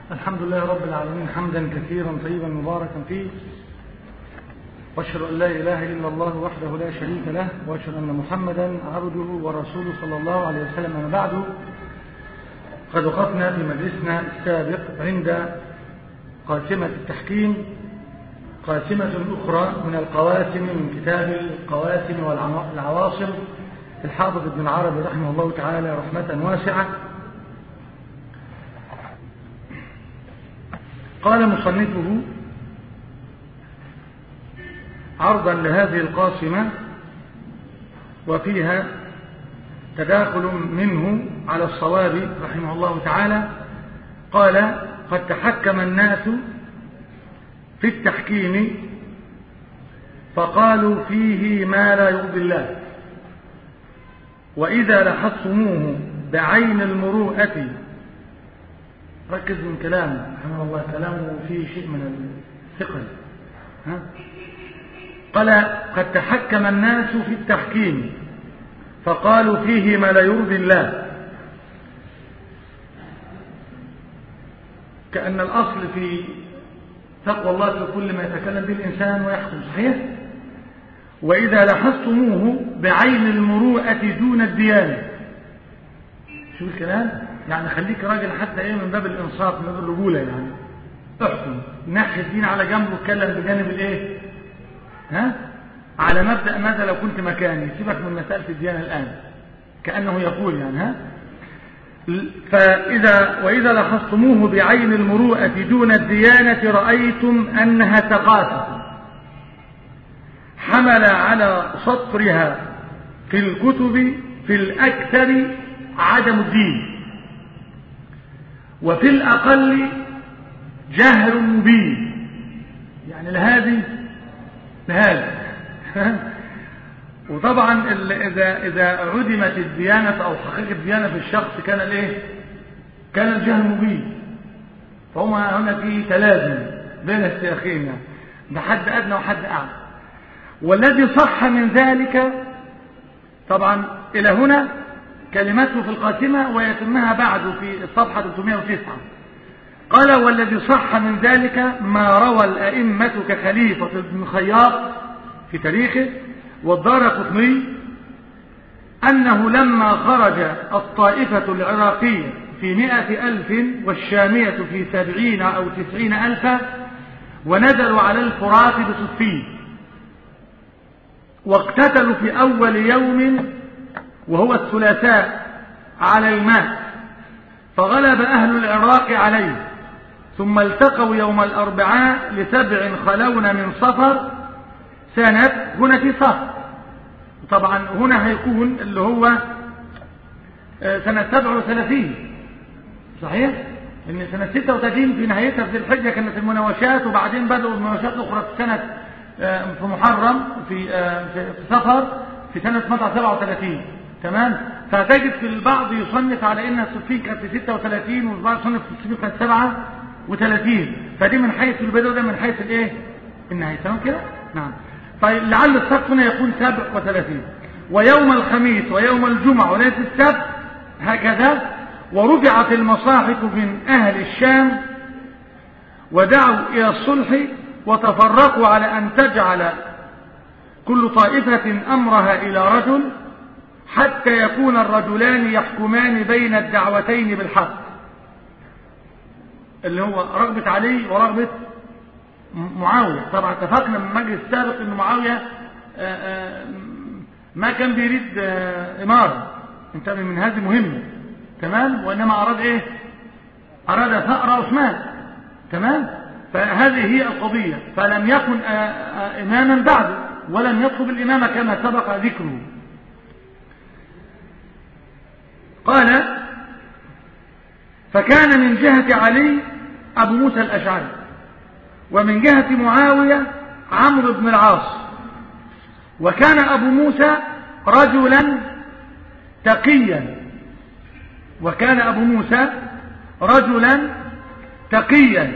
الحمد لله رب العالمين حمدا كثيرا طيبا مباركا فيه، واشهد ان لا اله الا الله وحده لا شريك له، واشهد ان محمدا عبده ورسوله صلى الله عليه وسلم. أما بعد، قد وقفنا في مجلسنا السابق عند قاسمة التحكيم، قاسمة أخرى من القواسم من كتاب القواسم والعواصم الحافظ ابن العربي رحمه الله تعالى رحمة واسعة. قال مصنفه عرضا لهذه القاسمة وفيها تداخل منه على الصواب رحمه الله تعالى، قال: قد تحكم الناس في التحكيم فقالوا فيه ما لا يرضي الله، وإذا لاحظتموه بعين المروءة، ركز من كلامه رحمه الله، كلامه فيه شيء من الثقل. قال: قد تحكم الناس في التحكيم فقالوا فيه ما لا يرضي الله، كأن الأصل في تقوى الله في كل ما يتكلم به الإنسان ويحكم، صحيح؟ وإذا لاحظتموه بعين المروءة دون الديانة. شو الكلام؟ يعني خليك راجل حتى ايه، من باب الانصاف، من باب الرجوله، يعني احكم ناحيه الدين على جنب واتكلم بجانب الايه؟ على مبدا ماذا لو كنت مكاني، سيبك من مساله الديانه الان، كانه يقول يعني واذا لاحظتموه بعين المروءه دون الديانه رايتم انها ثقافه حمل على سطرها في الكتب في الاكثر عدم الدين، وفي الأقل جهل مبين، يعني لهذه وطبعا إذا عدمت الديانة أو حقيقة الديانة في الشخص كان الايه؟ كان الجهل مبين. فهما هنا في تلازم بين السياقين، يعني ده حد أدنى وحد أعلى. والذي صح من ذلك، طبعا إلى هنا كلمته في القاسمة ويتمها بعد في الصفحة 309. قال: والذي صح من ذلك ما روى الأئمة كخليفة بن خياط في تاريخه والدارقطني أنه لما خرج الطائفة العراقية في 100,000 والشامية في 70 أو 90 ألفا ونزلوا على الفرات بصفين، واقتتلوا في أول يوم وهو الثلاثاء على الماء، فغلب أهل العراق عليه، ثم التقوا يوم الأربعاء ل7 خلون من صفر سنة، هنا في صفر، طبعا هنا هيكون اللي هو سنة 37، صحيح؟ إن سنة 36 في نهايتها في الحجة كانت المناوشات، وبعدين بدأوا المناوشات الأخرى في سنة في محرم في صفر في سنة 37. تمام؟ فتجد في البعض يصنف على ان الصفين كانت في 36 والبعض يصنف في الصفين كانت 37، فدي من حيث البدء وده من حيث الايه؟ النهايه. تمام كده؟ نعم. طيب لعل السقف هنا يكون 37. ويوم الخميس ويوم الجمعه وليله السبت هكذا، ورفعت المصاحف من اهل الشام ودعوا الى الصلح وتفرقوا على ان تجعل كل طائفه امرها الى رجل حتى يكون الرجلان يحكمان بين الدعوتين بالحق، اللي هو رغبة علي ورغبة معاوية. طبعا اتفقنا من المجلس السابق ان معاوية ما كان بيريد إمارة، انتبه من هذه مهمة، تمام؟ وإنما أراد ايه؟ أراد ثأر عثمان، تمام؟ فهذه هي القضية، فلم يكن إماما بعده ولم يطلب الإمامة كما سبق ذكره. قال: فكان من جهة علي أبو موسى الأشعري، ومن جهة معاوية عمرو بن العاص، وكان أبو موسى رجلا تقيا، وكان أبو موسى رجلا تقيا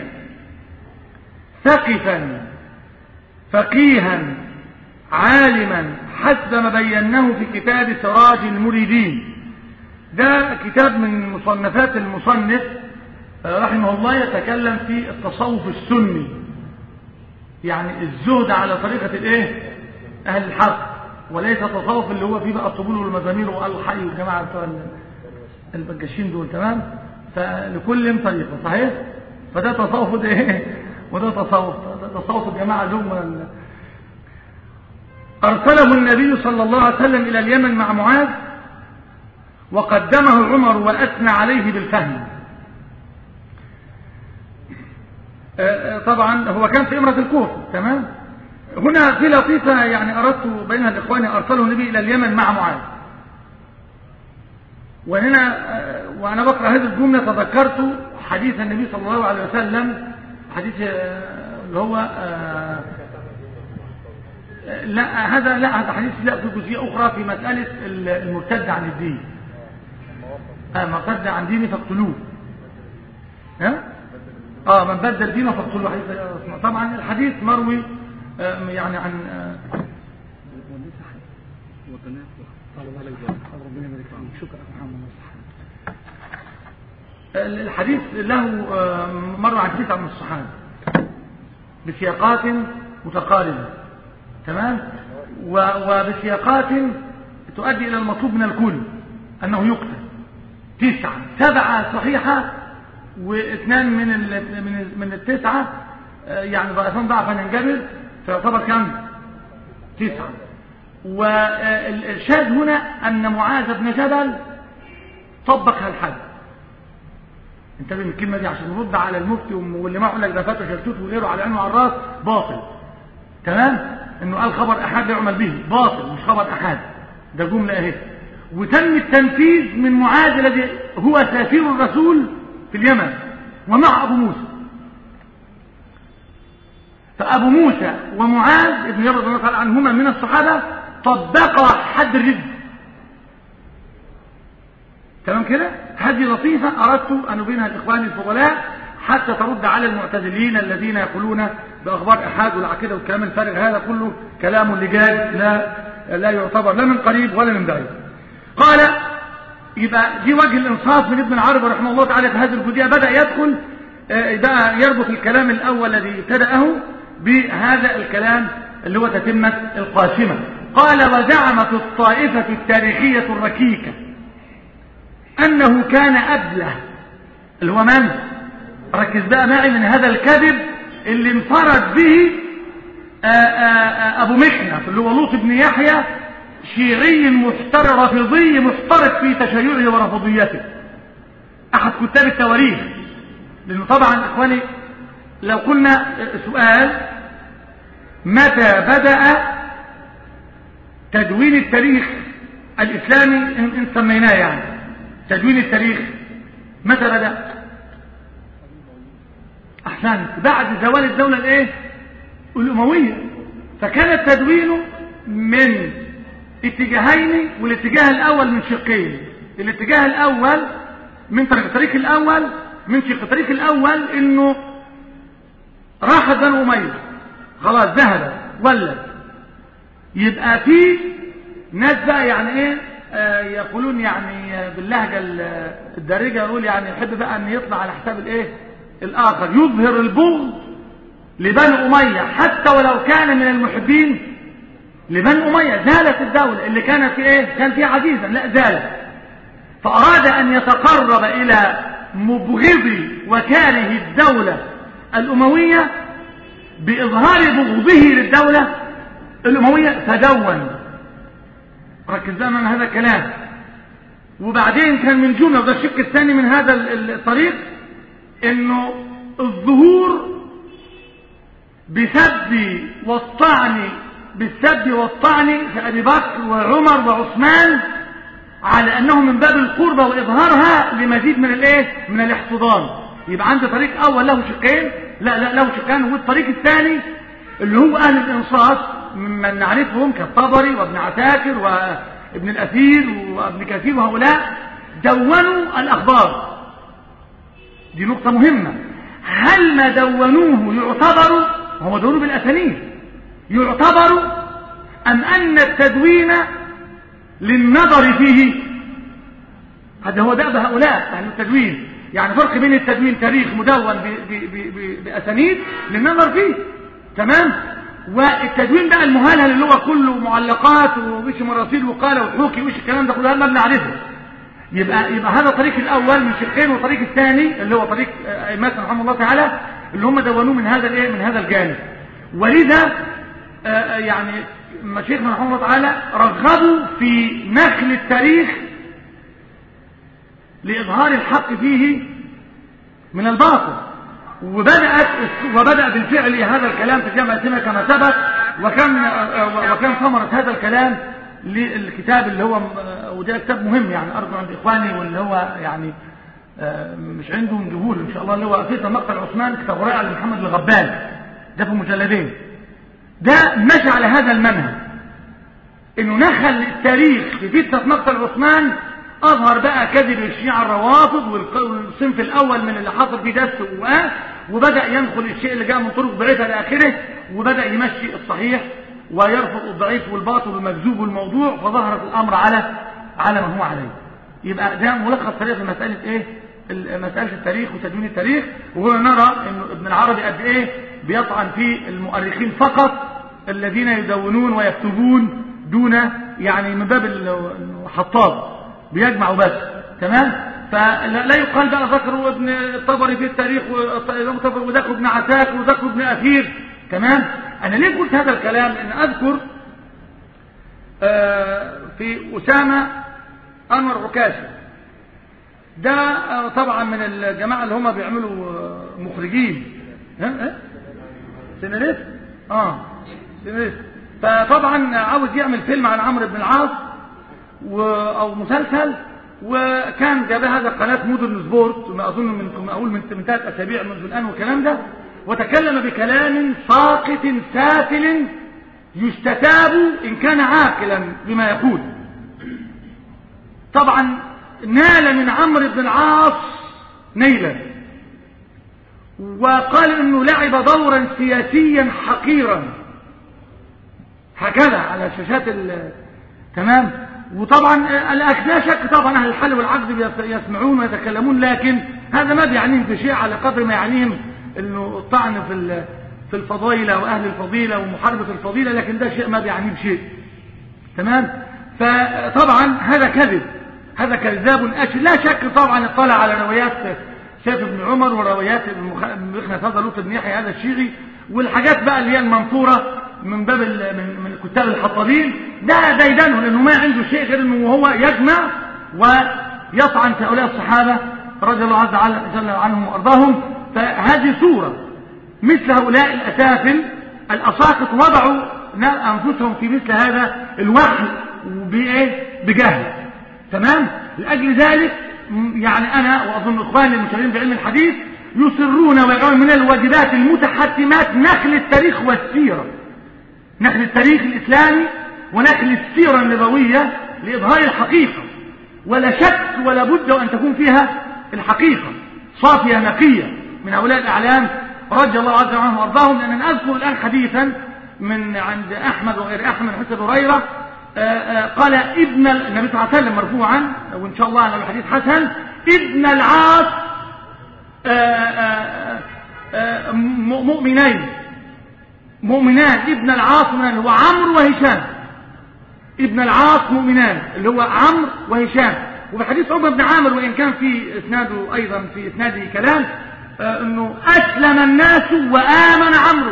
ثقفا فقيها عالما حسب ما بيناه في كتاب سراج المريدين. ده كتاب من مصنفات المصنف رحمه الله يتكلم في التصوف السني، يعني الزهد على طريقة الايه اهل الحق، وليس التصوف اللي هو فيه بقى الطبول والمزامير والحي والجماعة بتوع البجاشين دول. تمام؟ فلكل طريقة صحيح. فده تصوف ده ايه وده تصوف الجماعة دول. أرسله النبي صلى الله عليه وسلم إلى اليمن مع معاذ، وقدمه عمر وأثنى عليه بالفهم. طبعا هو كان في إمرة الكوفة. تمام؟ هنا في لطيفة يعني أردت بينها الإخوان. أرسله النبي إلى اليمن مع معاذ، وهنا وأنا بقرأ هذه الجملة تذكرت حديث النبي صلى الله عليه وسلم، حديث اللي هو هذا حديث لا في جزئية أخرى في مسألة المرتد عن الدين. مرتد عن دينه فاقتلوه. من بدل دينه فاقتلوه. طبعا الحديث مروي يعني عن الحديث له مر عن 9 من الصحابة بسياقات متقاربة. تمام؟ وبسياقات تؤدي إلى المطلوب من الكل أنه يقتل. 9 7 صحيحة واثنان من 9 يعني ضعفان ضعفا ينجبر، فيعتبر كم 9. والشاهد هنا أن معاذ بن جبل طبق هالحد. انتبه من الكلمة دي عشان نرد على المفتي واللي ما يقول لك ده فتى شلتوت وغيره على عينه وعلى الراس. باطل. تمام؟ انه قال خبر احاد لا يعمل به. باطل، مش خبر احاد، ده جملة اهي. وتم التنفيذ من معاذ الذي هو سفير الرسول في اليمن ومع ابو موسى. فابو موسى ومعاذ ابن جبل رضي الله تعالى عنهما من الصحابة طبقا حد الرد. تمام كده؟ هذه لطيفة أردت أن أبينها لإخواني الفضلاء حتى ترد على المعتزلين الذين يقولون بأخبار أحاد والعقيدة والكلام الفارغ. هذا كله كلام لجاج لا يعتبر لا من قريب ولا من بعيد. قال يبقى دي وجه الإنصاف من ابن العربي رحمه الله تعالى في هذه الجزئية. بدأ يدخل بقى يربط الكلام الأول الذي ابتدأه بهذا الكلام اللي هو تتمة القاسمة. قال وزعمت الطائفة التاريخية الركيكة أنه كان أبله، اللي هو من؟ ركز بقى معي من هذا الكذب اللي انفرد به أبو مخنف اللي هو لوط بن يحيى، شيعي محترف رافضي محترف في تشيعه ورفضيته، أحد كتاب التواريخ. لأنه طبعا إخواني لو قلنا سؤال متى بدأ تدوين التاريخ الإسلامي إن سميناه يعني تدوين التاريخ، متى بدأ؟ أحسن بعد زوال الدولة الايه الأموية. فكان التدوين من اتجاهين، والاتجاه الأول من شقين. الاتجاه الأول من الطريق الأول من شق الطريق الأول إنه راح بنو أمية خلاص ذهب ولد، يبقى في ناس بقى يعني ايه يقولون يعني باللهجة الدارجة يقول يعني يحب بقى ان يطلع على حساب الايه الاخر، يظهر البغض لبنو أمية حتى ولو كان من المحبين لبنو أمية. زالت الدولة اللي كانت في ايه كان فيها عزيزا، لا زالت. فأراد ان يتقرب الى مبغضي وكاره الدولة الأموية بإظهار بغضه للدولة الأموية، فدون. ركز بقى من هذا الكلام. وبعدين كان من جملة، وده الشق الثاني من هذا الطريق، انه الظهور بالسب والطعن في ابي بكر وعمر وعثمان على انه من باب القربة واظهارها لمزيد من الايه من الاحتضان. يبقى عندي طريق اول له شقين، لا له شقان. والطريق الثاني اللي هو اهل الانصاف ممن نعرفهم كالطبري وابن عساكر وابن الاثير وابن كثير، وهؤلاء دونوا الاخبار. دي نقطة مهمة. هل ما دونوه يعتبر، هو دونوه بالاسانيد يعتبر، ام ان التدوين للنظر فيه؟ هذا هو دأب هؤلاء اهل التدوين، يعني فرق بين التدوين تاريخ مدون بأسانيد للنظر فيه، تمام، والتدوين بقى المهلهل اللي هو كله معلقات ومش مراسيل وقالة وحوكي ومش الكلام ده كله ما بنعرفه. يبقى هذا طريق الأول من شقين، والطريق الثاني اللي هو طريق أئمتنا رحمه الله تعالى اللي هم دونوه من هذا الايه، من هذا الجانب. ولذا يعني مشايخنا رحمه الله تعالى رغبوا في نقل التاريخ لإظهار الحق فيه من الباطل، وبدأ بالفعل هذا الكلام في جامعة سينا كما سبق، وكان ثمرة هذا الكلام للكتاب اللي هو، وده كتاب مهم يعني أرجو عند إخواني، واللي هو يعني مش عندهم جهول إن شاء الله، اللي هو فتنة مقتل عثمان، كتاب رائع لمحمد الغبال، ده في مجلدين. ده مشى على هذا المنهج، إنه نخل التاريخ في فتنة مقتل عثمان، أظهر بقى كذب الشيعة الروافض والصنف الأول من اللي حصل فيه دس وبدأ ينقل الشيء اللي جاء من طرق بعيدة لآخره، وبدأ يمشي الصحيح ويرفض الضعيف والباطل والمكذوب والموضوع، فظهرت الأمر على ما هو عليه. يبقى ده ملخص سريع في مسألة ايه، مسألة التاريخ وتدوين التاريخ. وهنا نرى انه ابن العربي قد ايه بيطعن في المؤرخين فقط الذين يدونون ويكتبون دون يعني من باب الحطاب بيجمعوا بس، تمام. فلا يقال بقى ذكروا ابن الطبري في التاريخ وذكروا ابن عساكر وذكروا ابن أثير، تمام. انا ليه قلت هذا الكلام؟ ان اذكر في أسامة أنور عكاشي، ده طبعا من الجماعة اللي هم بيعملوا مخرجين، سيناريست، سيناريست. فطبعا عاوز يعمل فيلم عن عمرو بن العاص او مسلسل، وكان جاب هذا قناة مودرن سبورت، ما اظن من 3 اسابيع منذ الان والكلام ده، وتكلم بكلام ساقط سافل يستتاب إن كان عاقلا بما يقول. طبعا نال من عمرو بن العاص نيلا، وقال انه لعب دورا سياسيا حقيرا، هكذا على شاشات تمام. وطبعا لا شك طبعا اهل الحل والعقد يسمعون ويتكلمون، لكن هذا ما بيعنيهم في شيء على قدر ما يعنيهم انه الطعن في الفضيلة واهل الفضيلة ومحاربة الفضيلة، لكن ده شيء ما بيعنيه بشيء، تمام. فطبعا هذا كذب، هذا كذاب أشر. لا شك طبعا اطلع على روايات سيف بن عمر وروايات مخنث هذا لوط بن يحيى هذا الشيعي، والحاجات بقى اللي هي المنثورة من باب من الكتاب الحطابين، ده ديدنه لانه ما عنده شيء غير انه هو يجمع ويطعن في هؤلاء الصحابة رضي الله عز وجل عنهم وارضاهم. فهذه صورة مثل هؤلاء الأسافل الأساقط وضعوا أنفسهم في مثل هذا الوحي بجهل، تمام. لأجل ذلك يعني أنا وأظن إخواني المشاهدين بعلم الحديث يصرون ويقولون من الواجبات المتحتمات نقل التاريخ والسيرة، نقل التاريخ الإسلامي ونقل السيرة النبوية لإظهار الحقيقة، ولا شك ولا بد أن تكون فيها الحقيقة صافية نقية من هؤلاء الأعلام رضي الله عز وجل عنهم وارضاهم. لأن نذكر الآن حديثا من عند أحمد وغير أحمد حسن هريرة قال ابن النبي صلى الله عليه وسلم مرفوعا، وإن شاء الله أن الحديث حسن، ابن العاص مؤمنان، ابن العاص مؤمنان هو عمرو وهشام، ابن العاص مؤمنان اللي هو عمرو وهشام. وفي حديث عقبة بن عامر وإن كان في إسناده أيضا في إسناده كلام أنه أسلم الناس وآمن عمرو.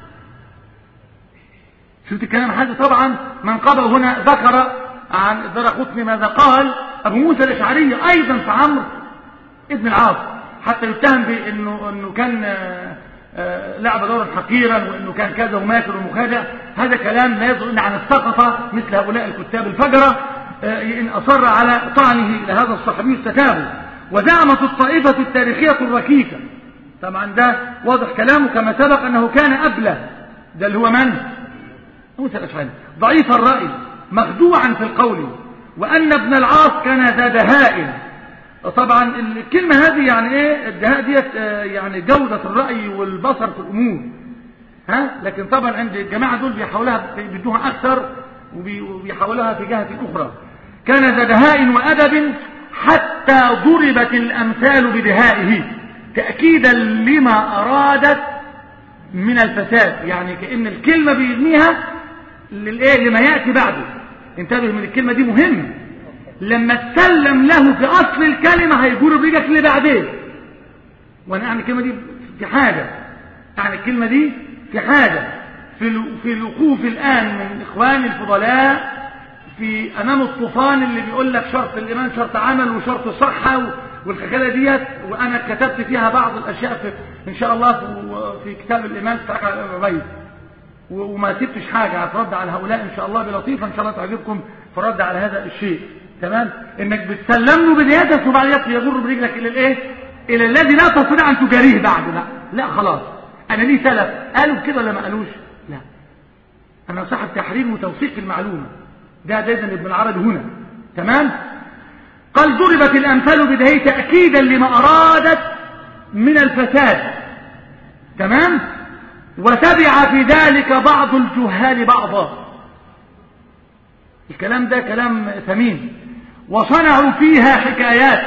شفت الكلام هذا؟ طبعا من قبل هنا ذكر عن الدرقطني ماذا قال أبو موسى الأشعري أيضا في عمرو ابن العاص، حتى يتهم بأنه كان لعب دورا حقيرا وأنه كان كذا وماكر ومخادع. هذا كلام لا يظن عن السقطة مثل هؤلاء الكتاب الفجرة إن أصر على طعنه لهذا الصحابي استتابوا. وزعمت الطائفة التاريخية الركيكة، طبعا ده واضح كلامه كما سبق أنه كان أبله، ده اللي هو من؟ موسى الأشعري، ضعيف الرأي مخدوعا في القول، وأن ابن العاص كان ذا دهاء. طبعا الكلمة هذه يعني ايه الدهاء ديت؟ يعني جودة الرأي والبصر في الأمور، لكن طبعا عند الجماعة دول بيدوها أكثر وبيحولها في جهة أخرى. كان ذا دهاء وأدب حتى ضربت الأمثال بدهائه تأكيدا لما أرادت من الفساد. يعني كأن الكلمة بيرميها لما يأتي بعده. انتبه من الكلمة دي مهمة، لما تسلم له في أصل الكلمة هيجور برجلك اللي بعدين. وأنا يعني الكلمة دي في حاجة، يعني الكلمة دي في حاجة في الوقوف الآن من إخواني الفضلاء في أمام الطوفان اللي بيقول لك شرط الإيمان شرط عمل وشرط صحة والخكالة ديت. وأنا كتبت فيها بعض الأشياء إن شاء الله في كتاب الإيمان بتاع العبيد، وما سبتش حاجة هترد على هؤلاء إن شاء الله بلطيفة إن شاء الله تعجبكم في الرد على هذا الشيء. تمام، إنك بتسلم له بدايتك وبعد يده يجر برجلك إلى الإيه؟ إلى الذي لا تستطيع أن تجاريه بعد. لا خلاص، أنا ليه سلف قالوا كده ولا ما قالوش؟ لا، أنا صاحب تحرير وتوثيق المعلومة. ده إذن ابن العربي هنا. تمام، قال ضربت الأمثال بدهي تأكيدا لما أرادت من الفساد. تمام، وتبع في ذلك بعض الجهال بعضا. الكلام ده كلام ثمين. وصنعوا فيها حكايات،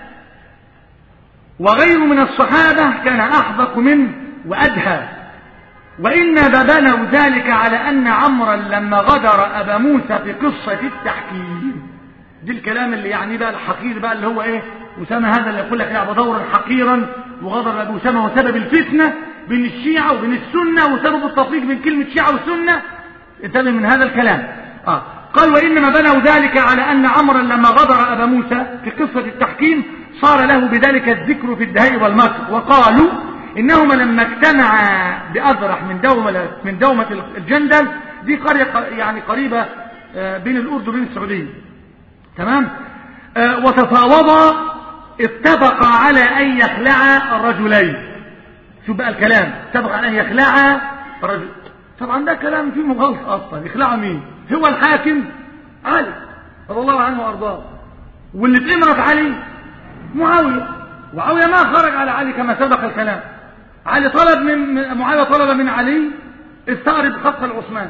وغير من الصحابة كان أحدق منه وأدهى. وإنما بنوا ذلك على أن عمرا لما غدر أبا موسى في قصة التحكيم. دي الكلام اللي يعني بقى الحقير بقى اللي هو إيه؟ أسامة هذا اللي يقول لك لعب دورا حقيرا وغدر أبو أسامة وسبب الفتنة بين الشيعة وبين السنة وسبب التفريق بين كلمة شيعة والسنة. انتبه من هذا الكلام. قال وإنما بنوا ذلك على أن عمرا لما غدر أبا موسى في قصة التحكيم صار له بذلك الذكر في الدهاء والمكر. وقالوا إنهما لما اجتمعا بأذرح من دومة الجندل، دي قرية يعني قريبة بين الأردن وبين السعودية. تمام، وتفاوضا اتفقا على أن يخلعا الرجلين. شو بقى الكلام؟ اتفقا على أن يخلعا الرجل. طبعا ده كلام فيه مغالطة أصلا. يخلعوا مين؟ هو الحاكم علي رضي الله عنه وأرضاه، واللي اتأمرت علي معاوية. معاوية ما خرج على علي كما سبق الكلام. علي طلب من معاوية طلب من علي استعرض خط العثمان،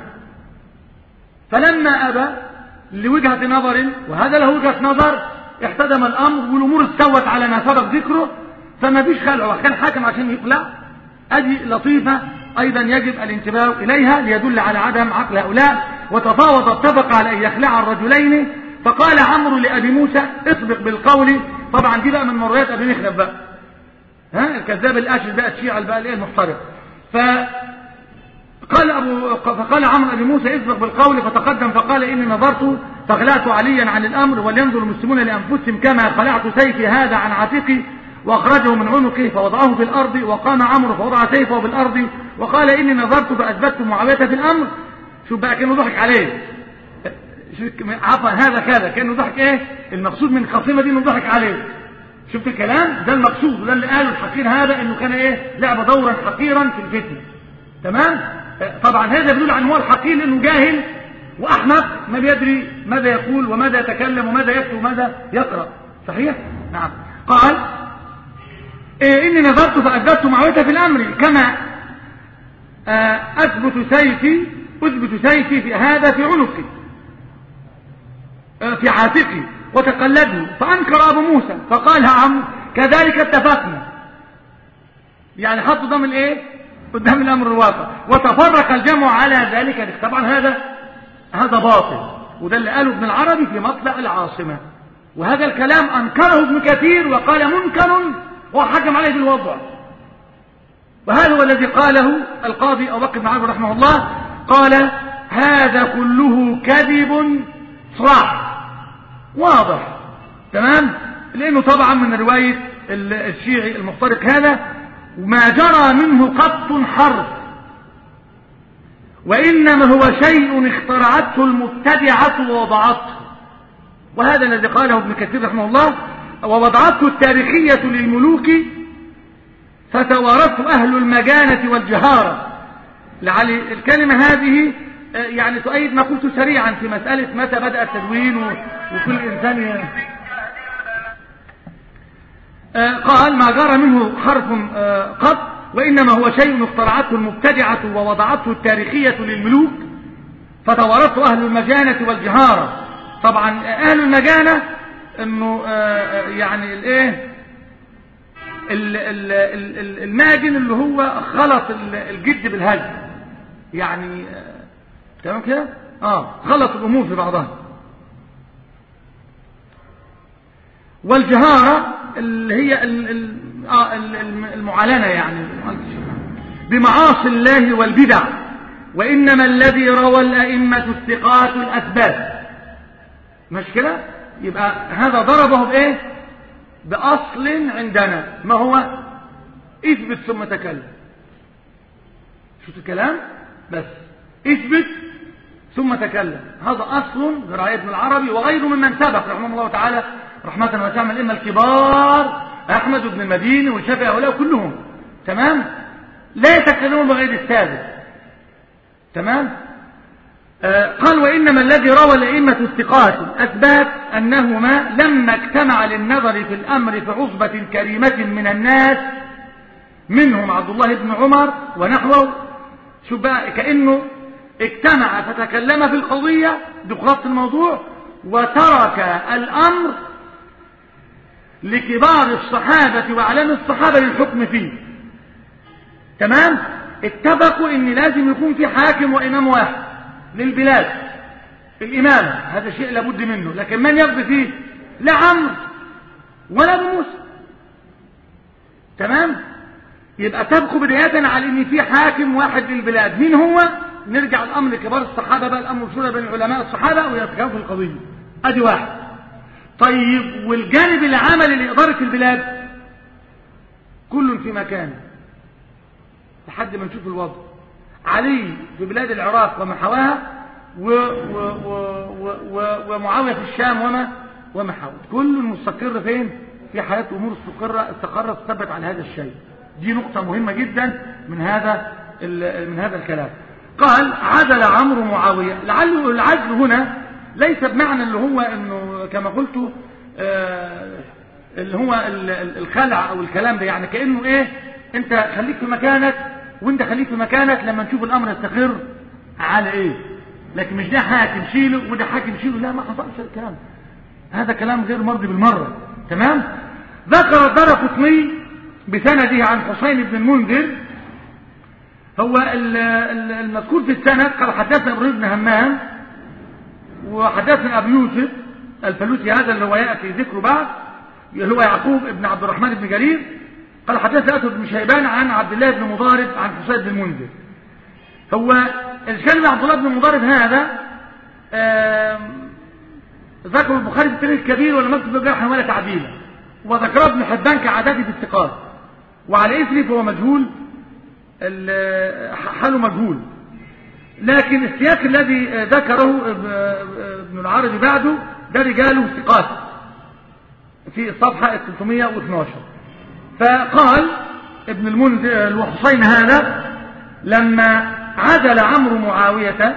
فلما أبى لوجهة نظر وهذا له وجهة نظر احتدم الأمر والأمور استوت على ما سبق ذكره، فما فيش خلعه. كان حاكم عشان يخلع. أدي لطيفة أيضا يجب الانتباه إليها ليدل على عدم عقل هؤلاء. وتفاوض اتفق على أن يخلع الرجلين. فقال عمرو لأبي موسى اسبق بالقول. طبعا دي بقى من مرات أبي مخلف بقى، الكذاب الاشر بقى الشيعة بقى الايه المحترق. فقال عمرو أبي موسى اسبق بالقول. فتقدم فقال إني نظرت فخلعت عليا عن الأمر ولينظر المسلمون لأنفسهم كما خلعت سيفي هذا عن عاتقي وأخرجه من عنقه فوضعه في الأرض. وقام عمرو فوضع سيفه في الأرض وقال إني نظرت فأثبتت معاوية في الأمر. شوف بقى كأنه ضحك عليه. عفوا هذا كذا كأنه ضحك ايه؟ المقصود من الخصيمة دي انه ضحك عليه. شفت الكلام؟ ده المقصود وده اللي قاله الحقير هذا انه كان ايه؟ لعب دورا حقيرا في الفتنة. تمام؟ طبعا هذا بيدل عن هو الحقير لانه جاهل واحمق ما بيدري ماذا يقول وماذا يتكلم وماذا يكتب وماذا يقرأ. صحيح؟ نعم. قال إني نظرت فأثبت معاوية في الأمر كما أثبت سيفي في هذا في عنقي في عاتقي وتقلده. فأنكر أبو موسى فقال عمرو كذلك اتفقنا. يعني حطوا ضمن الايه؟ قدام الأمر الواقع. وتفرق الجمع على ذلك. طبعا هذا باطل، وده اللي قاله ابن العربي في مطلع العاصمة. وهذا الكلام أنكره ابن كثير وقال منكر وحكم عليه بالوضع. وهذا هو الذي قاله القاضي أبو بكر بن عربي رحمه الله. قال هذا كله كذب صراح واضح. تمام؟ لأنه طبعا من رواية الشيعي المخترق هذا وما جرى منه قط حرف، وإنما هو شيء اخترعته المبتدعة ووضعته. وهذا الذي قاله ابن كثير رحمه الله. ووضعته التاريخية للملوك فتوارثه أهل المجانة والجهارة. لعل الكلمة هذه يعني تؤيد ما قلت سريعا في مسألة متى بدأ التدوين وكل إنسان قال ما جرى منه حرف قط، وإنما هو شيء اخترعته المبتدعة ووضعته التاريخية للملوك فتوارثه أهل المجانة والجهارة. طبعا أهل المجانة انه يعني الايه الماجن اللي هو خلط الجد بالهزل، يعني تمام كده، خلط الامور في بعضها. والجهارة اللي هي المعلنة يعني بمعاصي الله والبدع. وإنما الذي روى الأئمة الثقات الأثبات، مش كده؟ يبقى هذا ضربه بإيه؟ بأصل عندنا، ما هو؟ اثبت ثم تكلم. شوف الكلام بس، اثبت ثم تكلم، هذا أصل برأي ابن العربي وغيره ممن سبق رحمه الله تعالى رحمة واسعة من الأئمة الكبار، أحمد بن المديني والشافعي هؤلاء كلهم، تمام؟ لا يتكلمون بغير الثابت، تمام؟ قال وإنما الذي روى الأئمة الثقات الأثبات أنهما لما اجتمع للنظر في الأمر في عصبة كريمة من الناس منهم عبد الله بن عمر ونحوه، شوف بقى كأنه اجتمع فتكلم في القضية بخلاصة الموضوع، وترك الأمر لكبار الصحابة وأعلام الصحابة للحكم فيه، تمام؟ اتفقوا ان لازم يكون في حاكم وإمام واحد للبلاد، الإمامة هذا شيء لابد منه، لكن من يقضي فيه؟ لا عمرو ولا ابو موسى، تمام؟ يبقى تبقوا بداية على ان في حاكم واحد للبلاد، مين هو؟ نرجع الامر لكبار الصحابة بقى، الامر شورى بين علماء الصحابة ويتكلموا في القضية، ادي واحد. طيب والجانب العملي لإدارة البلاد كل في مكانه لحد ما نشوف الوضع. علي في بلاد العراق وما حواها ومعاوية في الشام وما حواه، كل مستقر فين؟ في حياة أمور استقرت ثبت على هذا الشيء. دي نقطة مهمة جدا من هذا الكلام. قال عزل عمرو معاوية، لعله العزل هنا ليس بمعنى اللي هو انه كما قلت اللي هو الخلع او الكلام ده، يعني كأنه ايه، انت خليك في مكانك وانت خليك في مكانك لما نشوف الامر يستقر على ايه، لكن مش ده حاكم شيله وده حاكم شيله، لا ما حصلش الكلام، هذا كلام غير مرضي بالمرة، تمام؟ ذكر الدارقطني بسنده عن حسين بن المنذر، هو المذكور في السند قال حدثنا ابراهيم بن همام وحدثنا ابو يوسف الفلوسي، هذا اللي هو ياتي ذكره بعد، اللي هو يعقوب بن عبد الرحمن بن جرير، قال حدثنا اسود بن شيبان عن عبد الله بن مضارب عن حسين بن المنذر. هو الكلمة عبد الله بن مضارب هذا ذكر البخاري في التاريخ الكبير ولا مكتوب بجرحا ولا تعديلا، وذكره ابن حبان كعادته في الثقات، وعلى اسره فهو مجهول، حاله مجهول، لكن السياق الذي ذكره ابن العربي بعده ده رجاله ثقات في الصفحة 312. فقال ابن المنذر وحسين هذا لما عزل عمرو معاوية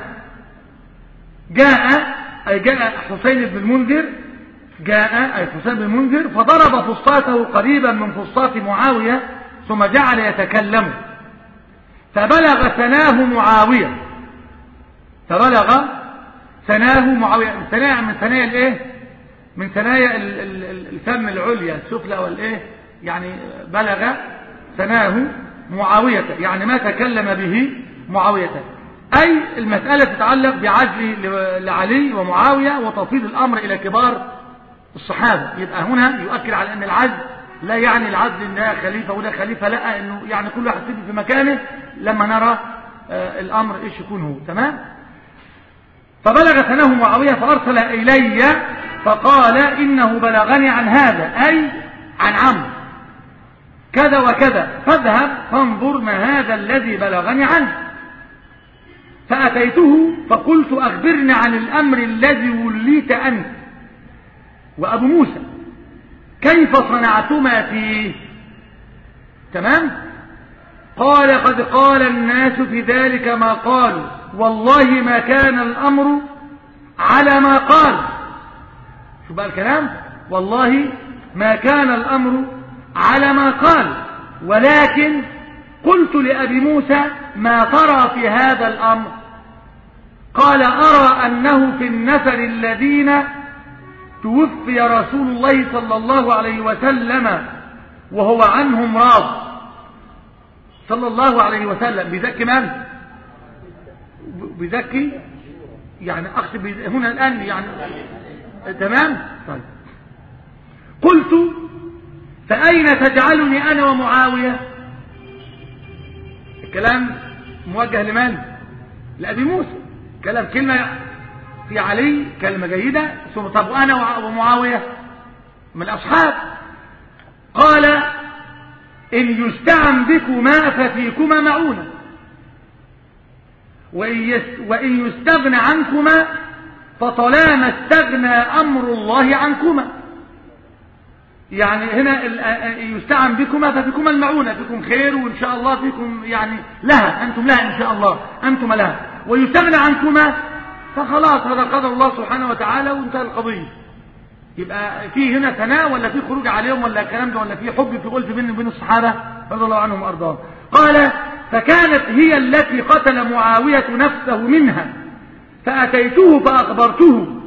جاء حسين بن المنذر، جاء حسين بن المنذر فضرب فسطاته قريبا من فسطاط معاوية ثم جعل يتكلم، فبلغ ثناه معاوية، فبلغ ثناه معاوية، من ثنايا الايه؟ من ثنايا الفم العليا السفلى والايه، يعني بلغ ثناه معاوية، يعني ما تكلم به معاوية، أي المسألة تتعلق بعزل لعلي ومعاوية وتفويض الأمر إلى كبار الصحابة. يبقى هنا يؤكد على أن العزل لا يعني العزل إن ده خليفة وده خليفة، لا، إنه يعني كل واحد في مكانه لما نرى الأمر إيش يكون هو، تمام؟ فبلغ ثناه معاوية فأرسل إلي فقال إنه بلغني عن هذا، أي عن عمرو كذا وكذا، فاذهب فانظر ما هذا الذي بلغني عنه. فأتيته فقلت أخبرني عن الأمر الذي وليت أنت وأبو موسى، كيف صنعتما فيه؟ تمام؟ قال قد قال الناس في ذلك ما قالوا، والله ما كان الأمر على ما قال. شو بقى الكلام؟ والله ما كان الأمر على ما قال، ولكن قلت لأبي موسى ما ترى في هذا الأمر؟ قال أرى أنه في النفر الذين توفي رسول الله صلى الله عليه وسلم وهو عنهم راض صلى الله عليه وسلم. بيزكي من؟ بيزكي يعني أقصد هنا الآن يعني تمام. طيب قلت فأين تجعلني أنا ومعاوية؟ الكلام موجه لمن؟ لأبي موسى. كلمة في علي كلمة جيدة. ثم طب وأنا ومعاوية من الأصحاب؟ قال إن يستعن بكما ففيكما معونة، وإن يستغنى عنكما فطالما استغنى أمر الله عنكما. يعني هنا يستعن بكما ففيكما المعونة، فيكم خير وإن شاء الله فيكم يعني لها، أنتم لها إن شاء الله، أنتم لها. ويستغنى عنكما فخلاص هذا قدر الله سبحانه وتعالى وانتهى القضية. يبقى في هنا ثناء ولا في خروج عليهم ولا الكلام ده ولا في حب في قلت بين الصحابة رضي الله عنهم وأرضاهم. قال فكانت هي التي قتل معاوية نفسه منها فأتيته فأخبرته.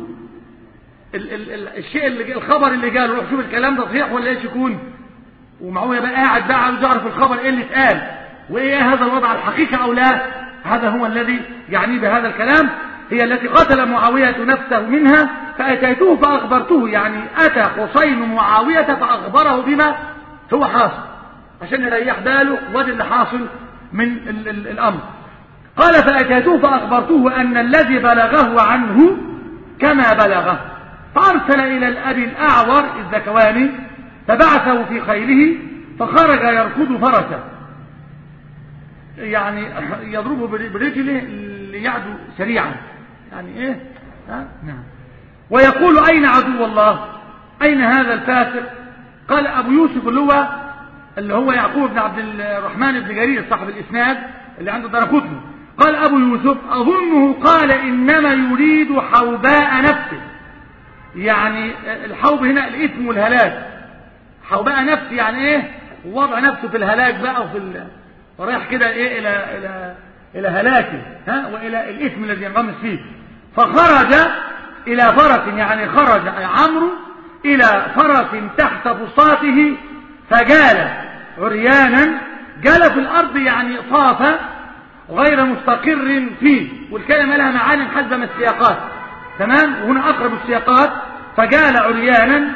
الشيء اللي الخبر اللي جاله روح شوف الكلام ده صحيح ولا ايش يكون. ومعاوية بقى قاعد بقى عاوز يعرف الخبر ايه اللي اتقال وايه هذا الوضع الحقيقة او لا. هذا هو الذي يعني بهذا الكلام. هي التي قتل معاوية نفسه منها فأتيته فأخبرته، يعني أتى حسين معاوية فأخبره بما هو حاصل عشان يريح باله وادي اللي حاصل من الأمر. قال فأتيته فأخبرته أن الذي بلغه عنه كما بلغه، فأرسل إلى الأبي الأعور الذكواني فبعثه في خيله فخرج يركض فرسه، يعني يضربه برجله ليعدو سريعا، يعني ايه نعم. ويقول اين عدو الله؟ اين هذا الفاسق؟ قال ابو يوسف اللي هو يعقوب بن عبد الرحمن بن جرير صاحب الاسناد اللي عنده درقطني. قال ابو يوسف اظنه قال انما يريد حوباء نفسه، يعني الحوب هنا الاثم والهلاك. حوباء نفسه يعني ايه؟ وضع نفسه في الهلاك بقى وفي ورايح كده ايه الى هلاكه والى الاثم الذي ينغمس فيه. فخرج الى فرس، يعني خرج عمرو الى فرس تحت فسطاته فجال عريانا. جال في الارض يعني طاف غير مستقر فيه، والكلمه لها معاني حسب ما السياقات تمام. وهنا اقرب السياقات فجال عريانا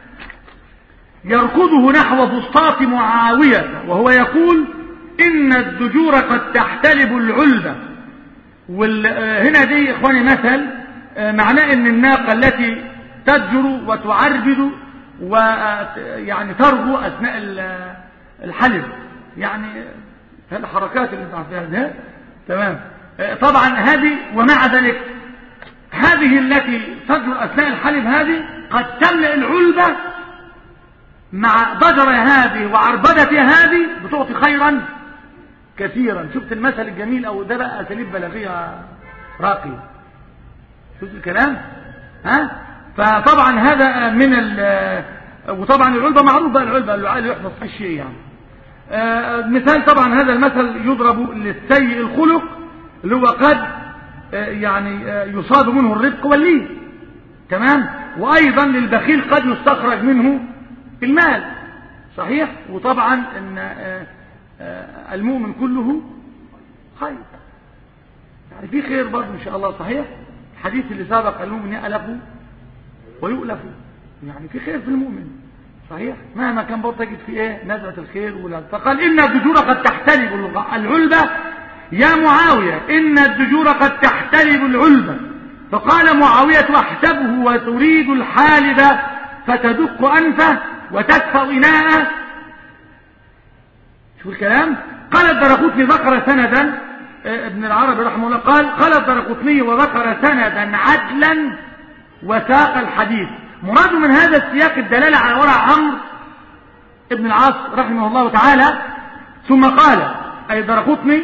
يركضه نحو فسطاط معاويه وهو يقول إن الدجور قد تحتلب العلبة. هنا دي إخواني مثل معناه إن الناقة التي تدجر وتعربد ويعني ترغو أثناء الحلب، يعني الحركات اللي تعرفها ده تمام. طبعا هذه ومع ذلك هذه التي تدجر أثناء الحلب هذه قد تملأ العلبة مع ضجر هذه وعربدة هذه بتعطي خيرا كثيرا. شفت المثل الجميل او ده بقى اساليب بلاغيه راقيه. شفت الكلام فطبعا هذا من وطبعا العلبه معروف بقى، العلبه اللي يحفظ في الشيء يعني. مثال طبعا هذا المثل يضرب للسيء الخلق اللي هو قد يعني يصاد منه الرزق واللين تمام. وايضا للبخيل قد يستخرج منه المال صحيح. وطبعا ان المؤمن كله خير، يعني في خير برضه ان شاء الله صحيح. الحديث اللي سابق المؤمن يألف ويؤلف، يعني في خير في المؤمن صحيح مهما كان برضه تجد في ايه نزعة الخير ولا. فقال ان الدجور قد تحتلب العلبة يا معاوية، ان الدجور قد تحتلب العلبة. فقال معاوية احسبه وتريد الحالبة فتدق انفه وتكفأ إناءه. شوف الكلام. قال الدرقطني ذكر سندا ابن العربي رحمه الله قال الدرقطني وذكر سندا عدلا وساق الحديث. مراد من هذا السياق الدلالة على ورع عمرو ابن العاص رحمه الله تعالى. ثم قال أي الدرقطني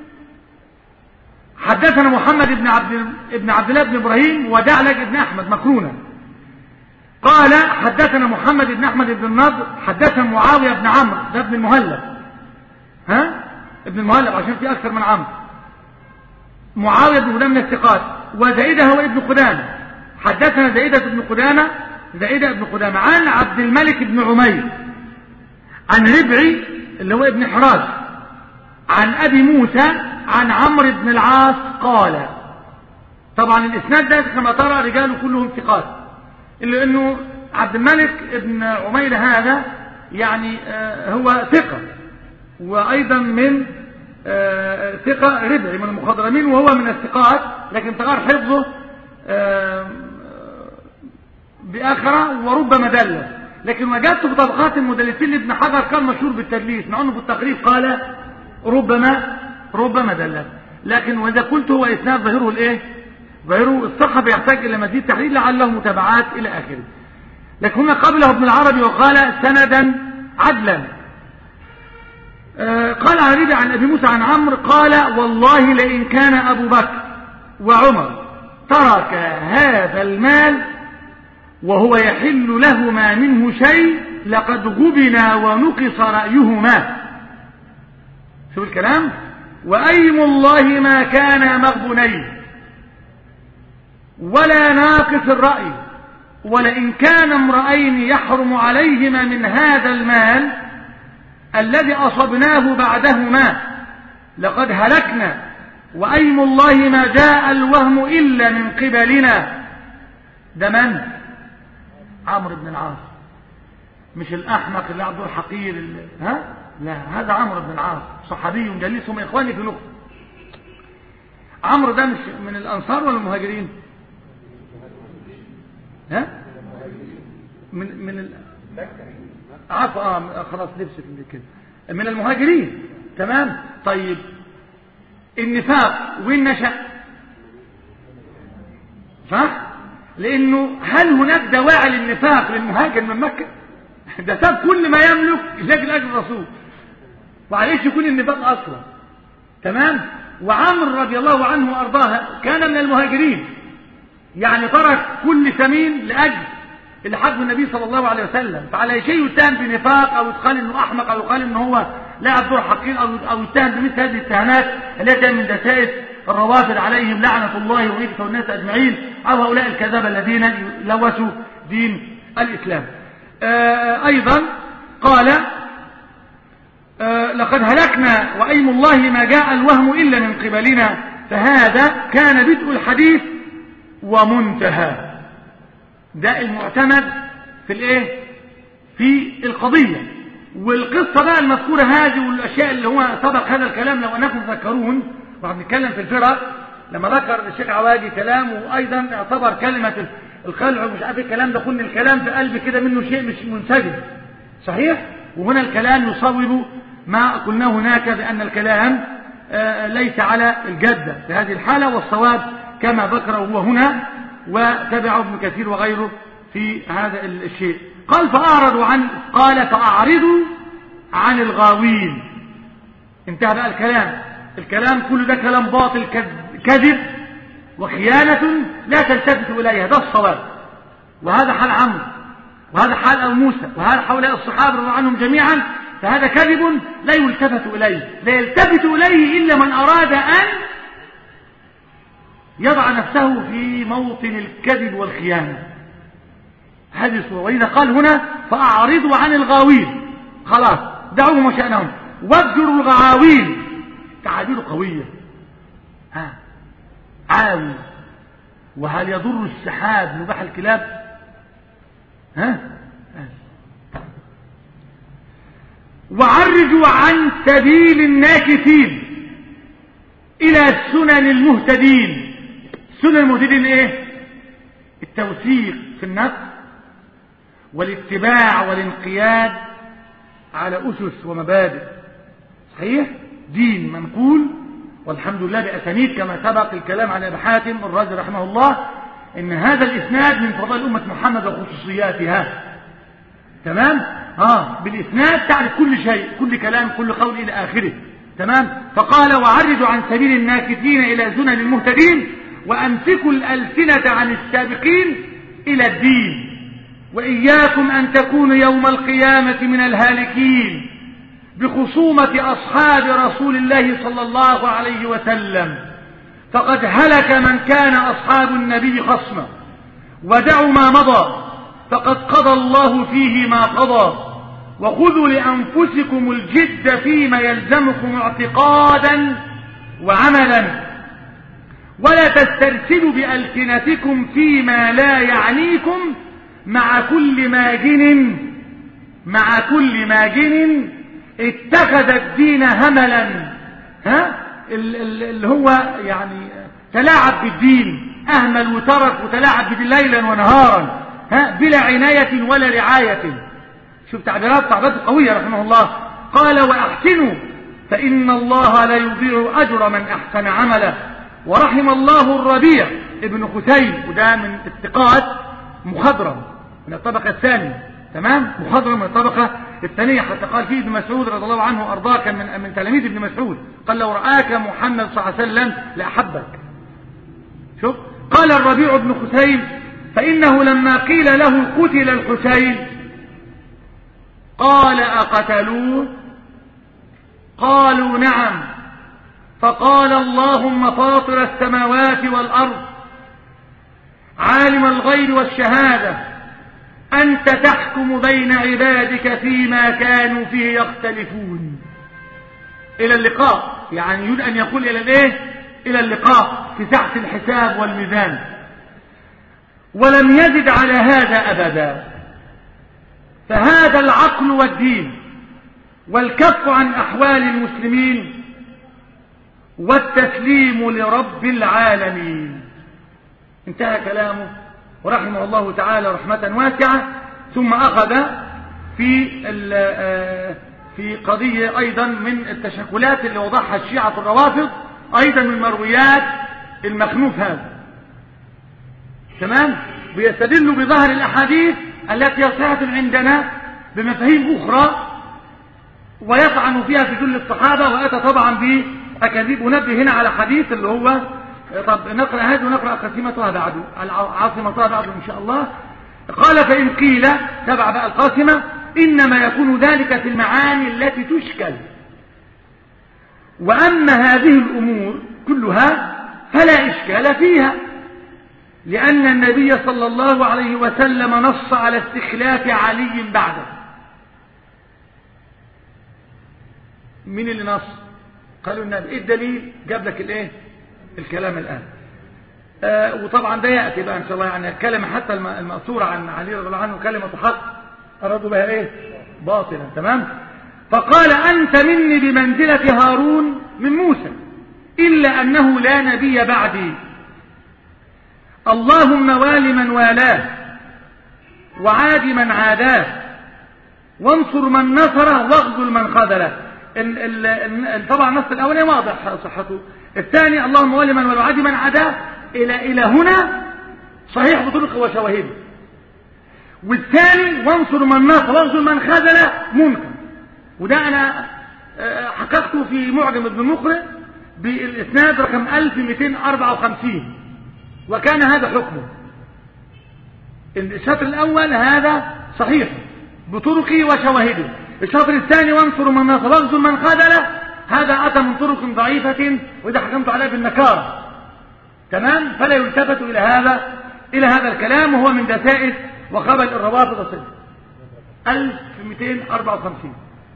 حدثنا محمد بن عبد الله بن إبراهيم ودعلج بن أحمد مقرونا. قال حدثنا محمد بن أحمد بن النضر حدثنا معاوية بن عمرو ده ابن المهلب ابن المهلب عشان في أكثر من عمرو. معاوية بن قدامة من الثقات. وزائدة هو ابن قدامة حدثنا زائدة بن قدامة زائدة ابن قدامة عن عبد الملك بن عمير عن ربعي اللي هو ابن حراز عن أبي موسى عن عمرو بن العاص قال. طبعا الإسناد ده كما ترى رجاله كلهم ثقات، إلا أنه عبد الملك بن عمير هذا يعني هو ثقة، وأيضا من ثقة ربعي من المخضرمين وهو من الثقات، لكن تغير حفظه بآخرة وربما دلس. لكن وجدته في طبقات المدلسين لابن حجر كان مشهور بالتدليس، مع أنه في التقريب قال ربما دلس. لكن وإذا قلت هو إسناد ظاهره الإيه؟ ظاهره الصحة يحتاج إلى مزيد تحليل لعله متابعات إلى آخره. لكن هنا قبله ابن العربي وقال سندا عدلا. قال عن عن أبي موسى عن عمرو قال والله لئن كان أبو بكر وعمر ترك هذا المال وهو يحل لهما منه شيء لقد غبنا ونقص رأيهما. شوف الكلام، وأيم الله ما كان مغبنين ولا ناقص الرأي، ولئن كان امرأين يحرم عليهما من هذا المال الذي أصبناه بعدهما لقد هلكنا، وأيم الله ما جاء الوهم إلا من قبلنا. ده من؟ عمرو بن العاص، مش الأحمق اللي عبد الحقير ها؟ لا، هذا عمرو بن العاص صحابي جليسهم إخواني في نقطة. عمرو ده مش من الأنصار ولا المهاجرين؟ ها؟ من عفوا خلاص لبست من كده، من المهاجرين. تمام. طيب النفاق وين نشأ؟ صح؟ لأنه هل هناك دواعي للنفاق للمهاجر من مكة؟ ده ساب كل ما يملك لأجل الرسول، وعليش يكون النفاق أصلا. تمام. وعمر رضي الله عنه وأرضاه كان من المهاجرين، يعني ترك كل ثمين لأجل اللي حجم النبي صلى الله عليه وسلم. فعلى شيء يتهم بنفاق أو يقال إنه أحمق أو يقال إنه هو لا دور حقير أو يتهم بمثل هذه الاتهامات التي من دسائس الروافد عليهم لعنة الله وغيبة الناس أجمعين، أو هؤلاء الكذبة الذين لوثوا دين الإسلام. أيضا قال لقد هلكنا وأيم الله ما جاء الوهم إلا من قبلنا. فهذا كان بدء الحديث ومنتهى. ده المعتمد في الايه؟ في القضية. والقصة بقى المذكورة هذه والاشياء اللي هو سبق هذا الكلام لو انكم تذكرون، وعم نتكلم في الفرق لما ذكر الشيخ عواجي كلام، وايضا اعتبر كلمة الخلع ومش عارف الكلام ده، كل الكلام في قلب كده منه شيء مش منسجم صحيح. وهنا الكلام يصوب ما قلناه هناك بان الكلام ليس على الجدة في هذه الحالة، والصواب كما ذكره هو هنا وتبعه ابن كثير وغيره في هذا الشيء. قال فأعرضوا عن الغاوين. انتهى بقى الكلام كل ده كلام باطل كذب وخيانة لا تلتفت إليها. ده الصواب، وهذا حال عمرو وهذا حال أبو موسى وهذا حول الصحابة رضي الله عنهم جميعا. فهذا كذب لا يلتفت إليه، لا يلتفت إليه إلا من أراد أن يضع نفسه في موطن الكذب والخيانة. هذه الصورة. وإذا قال هنا فأعرضوا عن الغاوين، خلاص دعوهم وشأنهم وابجروا الغاوين. تعابير قوية. عاوي، وهل يضر السحاب نباح الكلاب؟ وعرجوا عن سبيل الناكثين إلى سنن المهتدين. سنن المهتدين ايه؟ التوثيق في النفس والاتباع والانقياد على أسس ومبادئ صحيح، دين منقول والحمد لله بأسانيد كما سبق الكلام عن أبي حاتم الرازي رحمه الله إن هذا الإسناد من فضائل أمة محمد وخصوصياتها. تمام. بالإسناد تعرف كل شيء، كل كلام، كل قول إلى آخره. تمام. فقال وعرجوا عن سبيل الناكثين إلى سنن المهتدين وأمسكوا الألسنة عن السابقين إلى الدين، وإياكم أن تكونوا يوم القيامة من الهالكين بخصومة أصحاب رسول الله صلى الله عليه وسلم. فقد هلك من كان أصحاب النبي خصما ودعوا ما مضى فقد قضى الله فيه ما قضى، وخذوا لأنفسكم الجد فيما يلزمكم اعتقادا وعملا، ولا تسترسلوا بألسنتكم فيما لا يعنيكم مع كل ماجن اتخذ الدين هملا، اللي هو يعني تلاعب بالدين، أهمل وترك وتلاعب بالدين ليلا ونهارا بلا عناية ولا رعاية. شوف تعبيرات قوية رحمه الله. قال وأحسنوا فإن الله لا يضيع أجر من أحسن عملا. ورحم الله الربيع ابن خثيم، وده من الثقات، مخضرم من الطبقة الثانية، تمام، مخضرم من الطبقة الثانية، حتى قال فيه ابن مسعود رضي الله عنه وأرضاه، كان من تلاميذ ابن مسعود، قال لو رآك محمد صلى الله عليه وسلم لأحبك. شوف قال الربيع بن خثيم فإنه لما قيل له قتل الحسين قال أقتلوه؟ قالوا نعم. فقال اللهم فاطر السماوات والأرض عالم الغيب والشهادة أنت تحكم بين عبادك فيما كانوا فيه يختلفون. إلى اللقاء، يعني يريد أن يقول إلى الإيه؟ إلى اللقاء في ساحة الحساب والميزان. ولم يزد على هذا أبدا. فهذا العقل والدين والكف عن أحوال المسلمين والتسليم لرب العالمين. انتهى كلامه ورحمه الله تعالى رحمة واسعة. ثم أخذ في قضية أيضا من التشكلات اللي وضعها الشيعة الروافض، أيضا من مرويات المخنوف هذا، تمام، بيستدلوا بظهر الأحاديث التي صحت عندنا بمفاهيم أخرى ويطعن فيها في جل الصحابة، وأتى طبعا بأكاذيب. ونبه هنا على حديث اللي هو، طب نقرأ هذا ونقرأ قسيمتها بعده، عاصمتها بعده إن شاء الله. قال فإن قيل، تبع بقى القاسمة، إنما يكون ذلك في المعاني التي تشكل، وأما هذه الأمور كلها فلا إشكال فيها، لأن النبي صلى الله عليه وسلم نص على استخلاف علي بعده. مين اللي نص؟ قالوا النبي. إيه الدليل؟ جاب لك الإيه؟ الكلام الآن. وطبعا ده يأتي بقى إن شاء الله، يعني الكلمة حتى المأثورة عن علي رضي الله عنه كلمة حق أرادوا بها إيه؟ باطلا، تمام. فقال أنت مني بمنزلة هارون من موسى، إلا أنه لا نبي بعدي. اللهم وال من والاه وعاد من عاداه وانصر من نصره واخذل من خذله. طبعا النص الأولي واضح صحته. الثاني اللهم وال من والاه وعاد من عاداه إلى هنا صحيح بطرق وشواهده. والثاني وانصر من نصر واخذل من خذله منكر، وده أنا حققته في معجم ابن مقرئ بالإسناد رقم 1254، وكان هذا حكمه. الشطر الأول هذا صحيح بطرقه وشواهده. الشطر الثاني وانصر من نصر واخذل من خذله هذا أتى من طرق ضعيفة، وإذا حكمت عليه بالنكارة، تمام. فلا يلتفت إلى هذا الكلام، وهو من دسائس وخبل الروافض الصدق. 1254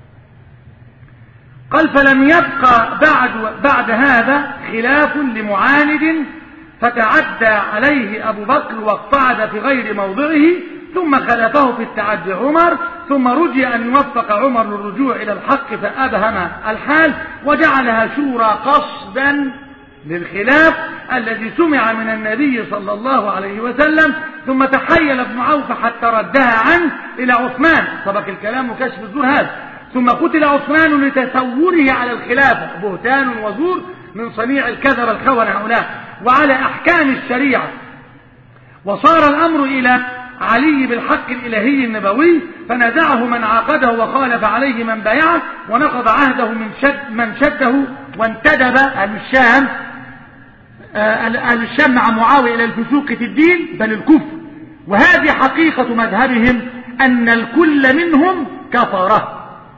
قال فلم يبقى بعد هذا خلاف لمعاند فتعدى عليه أبو بكر واقتعد في غير موضعه، ثم خلفه في التعدي عمر، ثم رجي أن يوفق عمر للرجوع إلى الحق فأبهم الحال وجعلها شورى قصدا للخلاف الذي سمع من النبي صلى الله عليه وسلم. ثم تحيل ابن عوف حتى ردها عنه إلى عثمان، سبق الكلام وكشف الزور هذا. ثم قتل عثمان لتسوره على الخلافة، بهتان وزور من صنيع الكذب الخونة هؤلاء وعلى أحكام الشريعة. وصار الأمر إلى علي بالحق الإلهي النبوي، فنزعه من عاقده وخالف عليه من بايعه، ونقض عهده من شده، وانتدب أهل الشام مع معاوية إلى الفسوق في الدين بل الكفر. وهذه حقيقة مذهبهم أن الكل منهم كفره.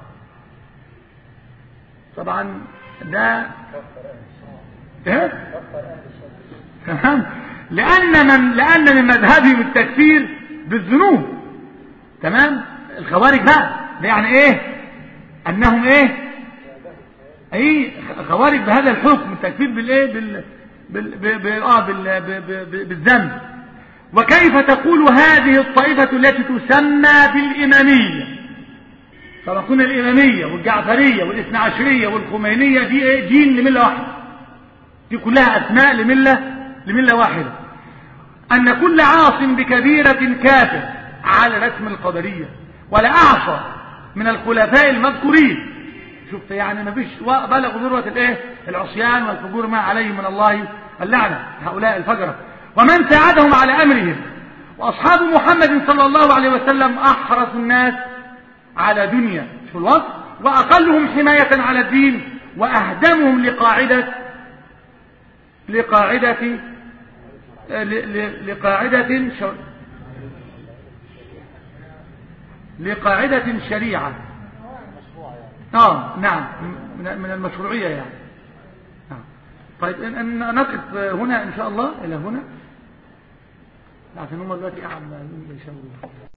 طبعا ده تمام، لأن من مذهبهم التكفير بالذنوب، تمام. الخوارج بقى ده يعني ايه؟ انهم ايه؟ اي خوارج بهذا الحكم، التكفير بالايه؟ بالذنب. وكيف تقول هذه الطائفة التي تسمى بالإمامية؟ طبعا كنا الإمامية والجعفرية والاثنى عشرية والخمينية دي ايه؟ دين لملة واحدة، دي كلها أسماء لملة واحدة. أن كل عاص بكبيرة كافر على رسم القدرية، ولا أعصى من الخلفاء المذكورين. شفت يعني ما فيش بلغوا ذروة الايه؟ العصيان والفجور ما عليهم من الله اللعنة هؤلاء الفجرة، ومن ساعدهم على أمرهم. وأصحاب محمد صلى الله عليه وسلم أحرص الناس على دنيا في الوصف، وأقلهم حماية على الدين، وأهدمهم لقاعدة شريعة. نعم، من المشروعية يعني. طيب نقف هنا إن شاء الله إلى هنا، عشان هم دلوقتي قاعد يشاوروا.